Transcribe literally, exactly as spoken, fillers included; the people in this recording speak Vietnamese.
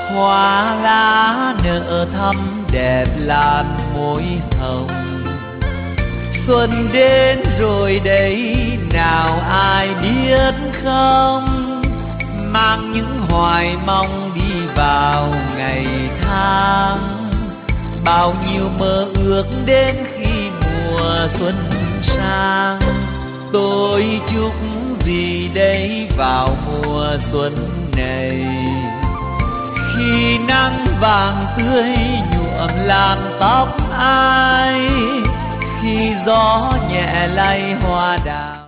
hoa lá nở thắm đẹp làn môi hồng. Xuân đến rồi đấy nào ai biết không, mang những hoài mong đi vào ngày tháng. Bao nhiêu mơ ước đến khi mùa xuân sang. Tôi chúc gì đây vào mùa xuân này, khi nắng vàng tươi nhuộm làn tóc ai, khi gió nhẹ lay hoa đào.